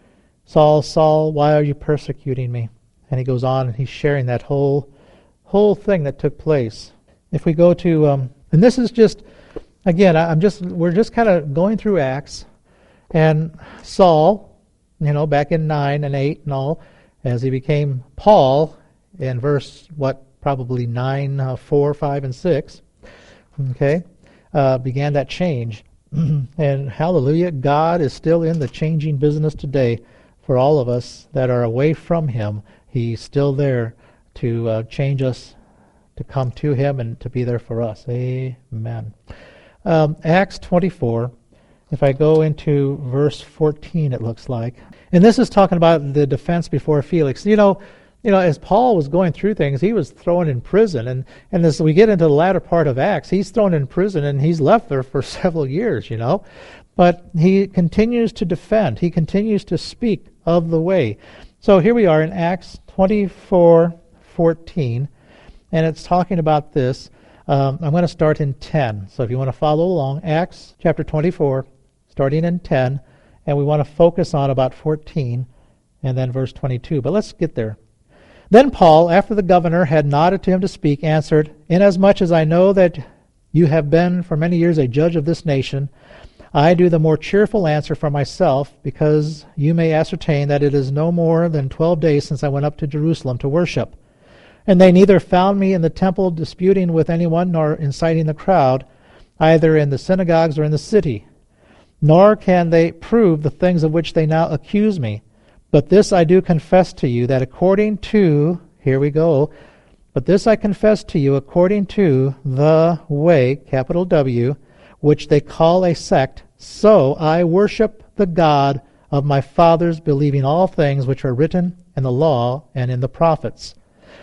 Saul, Saul, why are you persecuting me? And he goes on, and he's sharing that whole whole thing that took place. If we go to, um, and this is just, again, I'm just, we're just kind of going through Acts. And Saul, you know, back in nine and eight and all, as he became Paul in verse, what, probably nine, uh, four, five, and six, okay, uh, began that change. And hallelujah, God is still in the changing business today for all of us that are away from Him. He's still there to uh, change us, to come to Him, and to be there for us. Amen. Um, Acts twenty-four. If I go into verse fourteen, it looks like. And this is talking about the defense before Felix. You know, you know, as Paul was going through things, he was thrown in prison. And, and as we get into the latter part of Acts, he's thrown in prison and he's left there for several years, you know. But he continues to defend. He continues to speak of the way. So here we are in Acts twenty-four fourteen, and it's talking about this. Um, I'm going to start in ten. So if you want to follow along, Acts chapter twenty-four, starting in ten, and we want to focus on about fourteen and then verse twenty-two. But let's get there. Then Paul, after the governor had nodded to him to speak, answered, Inasmuch as I know that you have been for many years a judge of this nation, I do the more cheerful answer for myself, because you may ascertain that it is no more than twelve days since I went up to Jerusalem to worship. And they neither found me in the temple disputing with anyone, nor inciting the crowd, either in the synagogues or in the city. Nor can they prove the things of which they now accuse me. But this I do confess to you, that according to, here we go, but this I confess to you, according to the way, capital W, which they call a sect, so I worship the God of my fathers, believing all things which are written in the law and in the prophets.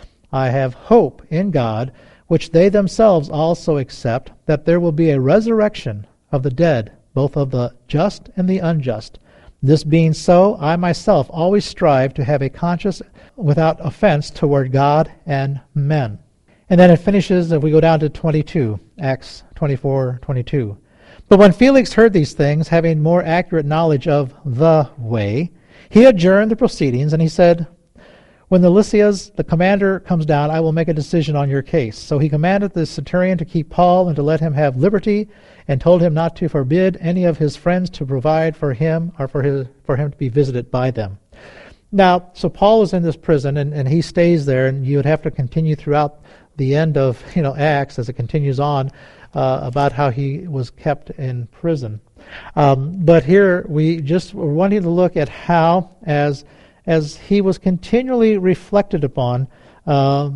I have hope in God, which they themselves also accept, that there will be a resurrection of the dead, both of the just and the unjust. This being so, I myself always strive to have a conscience without offense toward God and men. And then it finishes, if we go down to twenty-two, Acts twenty-four twenty-two. But when Felix heard these things, having more accurate knowledge of the way, he adjourned the proceedings, and he said, When the Lysias, the commander, comes down, I will make a decision on your case. So he commanded the centurion to keep Paul and to let him have liberty, and told him not to forbid any of his friends to provide for him or for his for him to be visited by them. Now, so Paul is in this prison, and, and he stays there, and you would have to continue throughout the end of you know Acts as it continues on uh, about how he was kept in prison. Um, but here we just were wanting to look at how, as as he was continually reflected upon, uh,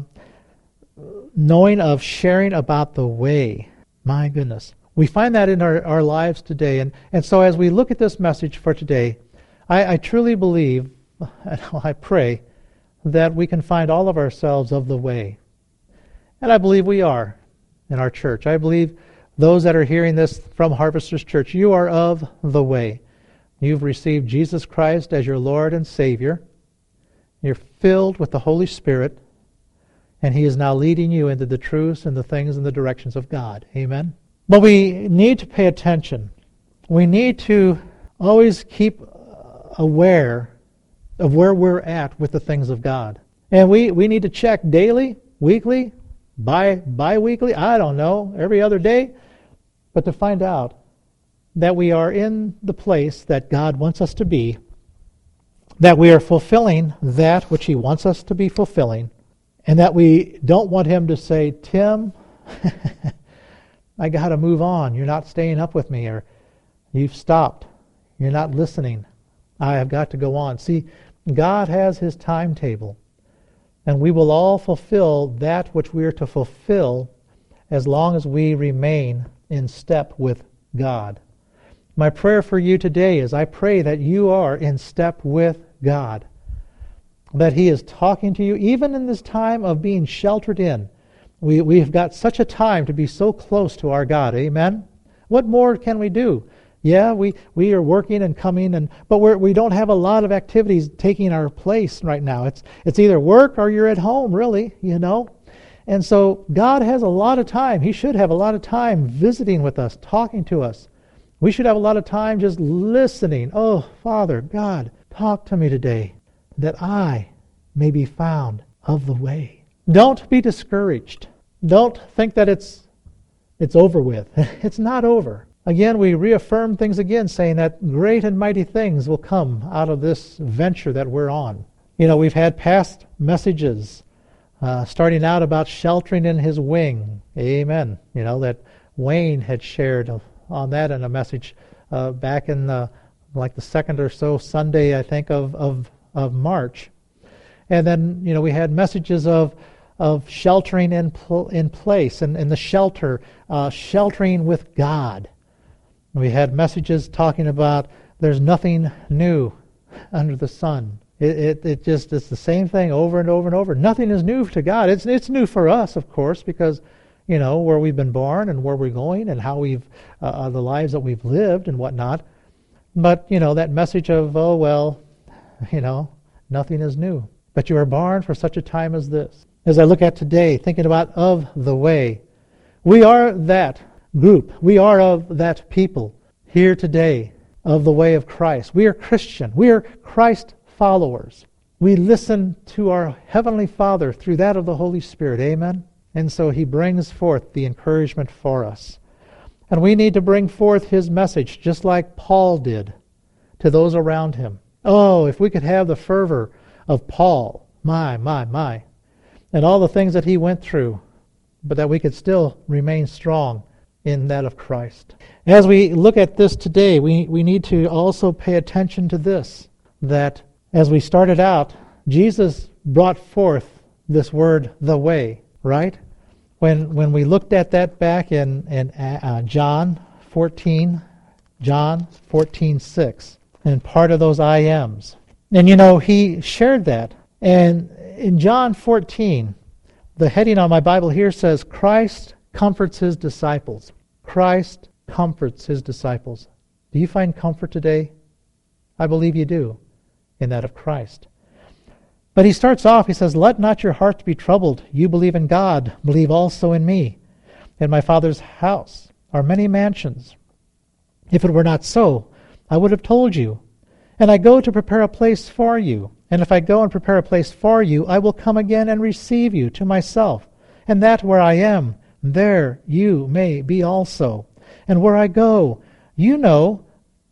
knowing of sharing about the way. My goodness. We find that in our, our lives today. And, and so as we look at this message for today, I, I truly believe, and I pray, that we can find all of ourselves of the way. And I believe we are in our church. I believe those that are hearing this from Harvesters Church, you are of the way. You've received Jesus Christ as your Lord and Savior. You're filled with the Holy Spirit, and He is now leading you into the truths and the things and the directions of God. Amen? But we need to pay attention. We need to always keep aware of where we're at with the things of God. And we, we need to check daily, weekly, bi, bi-weekly, I don't know, every other day, but to find out that we are in the place that God wants us to be, that we are fulfilling that which He wants us to be fulfilling, and that we don't want Him to say, Tim, I got to move on. You're not staying up with me, or you've stopped. You're not listening. I have got to go on. See, God has His timetable, and we will all fulfill that which we are to fulfill as long as we remain in step with God. My prayer for you today is I pray that you are in step with God, that He is talking to you, even in this time of being sheltered in. We, we've got such a time to be so close to our God. Amen? What more can we do? Yeah, we, we are working and coming, and but we're, we don't have a lot of activities taking our place right now. It's it's either work or you're at home, really, you know. And so God has a lot of time. He should have a lot of time visiting with us, talking to us. We should have a lot of time just listening. Oh, Father, God, talk to me today, that I may be found of the way. Don't be discouraged. Don't think that it's it's over with. It's not over. Again, we reaffirm things again, saying that great and mighty things will come out of this venture that we're on. You know, we've had past messages uh, starting out about sheltering in His wing. Amen. You know, that Wayne had shared on that in a message uh, back in the, like the second or so Sunday, I think, of, of, of March. And then, you know, we had messages of of sheltering in pl- in place, and in the shelter, uh, sheltering with God. We had messages talking about there's nothing new under the sun. It, it it just it's the same thing over and over and over. Nothing is new to God. It's it's new for us, of course, because you know where we've been born and where we're going and how we've uh, the lives that we've lived and whatnot. But you know that message of oh well, you know nothing is new. But you are born for such a time as this. As I look at today, thinking about of the way, we are that group. We are of that people here today of the way of Christ. We are Christian. We are Christ followers. We listen to our Heavenly Father through that of the Holy Spirit. Amen? And so He brings forth the encouragement for us. And we need to bring forth His message just like Paul did to those around him. Oh, if we could have the fervor of Paul. My, my, my. And all the things that he went through, but that we could still remain strong in that of Christ. As we look at this today, we, we need to also pay attention to this, that as we started out, Jesus brought forth this word, the way, right? When when we looked at that back in, in uh, John fourteen, John fourteen six, and part of those I ams. And you know, he shared that. And in John fourteen, the heading on my Bible here says, Christ comforts His disciples. Christ comforts His disciples. Do you find comfort today? I believe you do, in that of Christ. But he starts off, he says, let not your hearts be troubled. You believe in God, believe also in me. In my Father's house are many mansions. If it were not so, I would have told you. And I go to prepare a place for you. And if I go and prepare a place for you, I will come again and receive you to myself. And that where I am, there you may be also. And where I go, you know,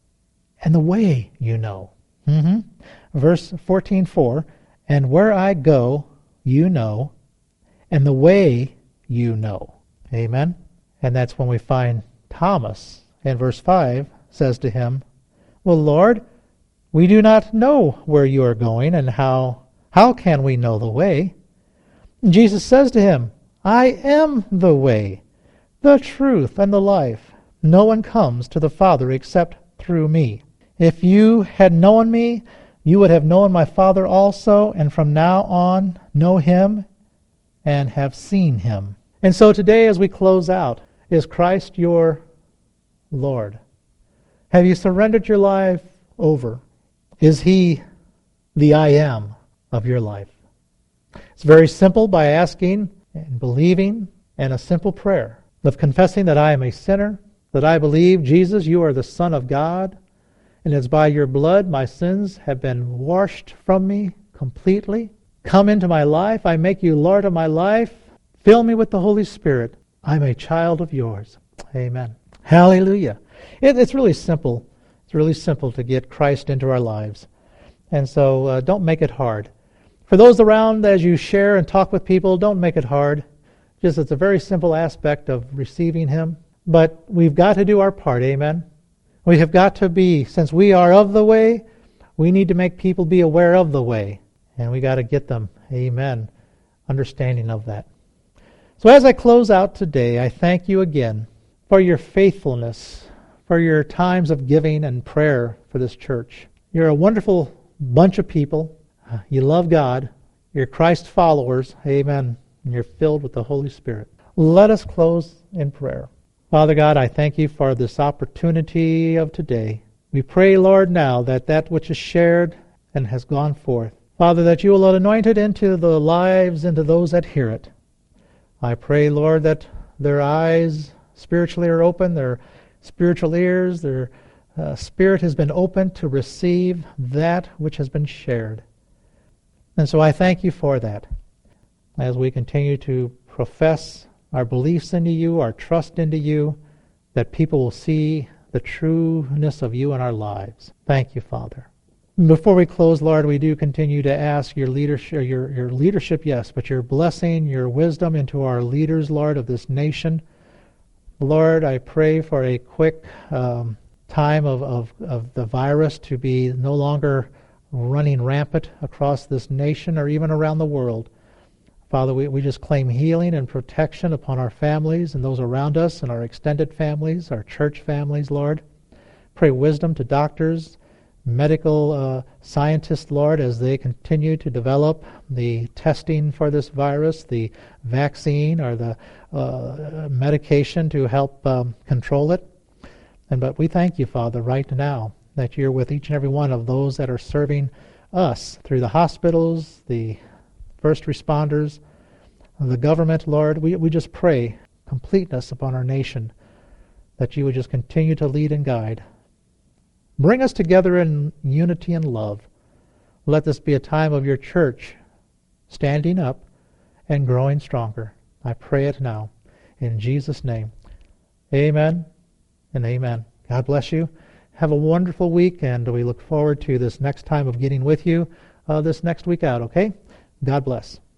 and the way you know. Mm-hmm. Verse fourteen four, and where I go, you know, and the way you know. Amen? And that's when we find Thomas in verse five says to him, well, Lord, we do not know where you are going, and how how can we know the way? And Jesus says to him, I am the way, the truth, and the life. No one comes to the Father except through me. If you had known me, you would have known my Father also, and from now on know him and have seen him. And so today as we close out, is Christ your Lord? Have you surrendered your life over? Is he the I am of your life? It's very simple, by asking and believing, and a simple prayer of confessing that I am a sinner, that I believe, Jesus, you are the Son of God, and it's by your blood my sins have been washed from me completely. Come into my life. I make you Lord of my life. Fill me with the Holy Spirit. I'm a child of yours. Amen. Hallelujah. It, it's really simple. It's really simple to get Christ into our lives. And so uh, don't make it hard. For those around, as you share and talk with people, don't make it hard. Just it's a very simple aspect of receiving Him. But we've got to do our part, amen? We have got to be, since we are of the way, we need to make people be aware of the way. And we got to get them, amen, understanding of that. So as I close out today, I thank you again for your faithfulness, for your times of giving and prayer for this church. You're a wonderful bunch of people. You love God. You're Christ followers, amen, and you're filled with the Holy Spirit. Let us close in prayer. Father God, I thank you for this opportunity of today. We pray, Lord, now that that which is shared and has gone forth, Father, that you will anoint it into the lives, into those that hear it. I pray, Lord, that their eyes spiritually are open, their spiritual ears, their uh, spirit has been opened to receive that which has been shared. And so I thank you for that. As we continue to profess our beliefs into you, our trust into you, that people will see the trueness of you in our lives. Thank you, Father. Before we close, Lord, we do continue to ask your leadership, your, your leadership, yes, but your blessing, your wisdom into our leaders, Lord, of this nation. Lord, I pray for a quick um, time of, of, of the virus to be no longer running rampant across this nation or even around the world. Father, we, we just claim healing and protection upon our families and those around us and our extended families, our church families, Lord. Pray wisdom to doctors, medical uh, scientists, Lord, as they continue to develop the testing for this virus, the vaccine or the uh, medication to help um, control it. And but we thank you, Father, right now that you're with each and every one of those that are serving us through the hospitals, the first responders, the government, Lord. We, we just pray completeness upon our nation, that you would just continue to lead and guide. Bring us together in unity and love. Let this be a time of your church standing up and growing stronger. I pray it now. In Jesus' name, amen and amen. God bless you. Have a wonderful week, and we look forward to this next time of getting with you uh, this next week out, okay? God bless.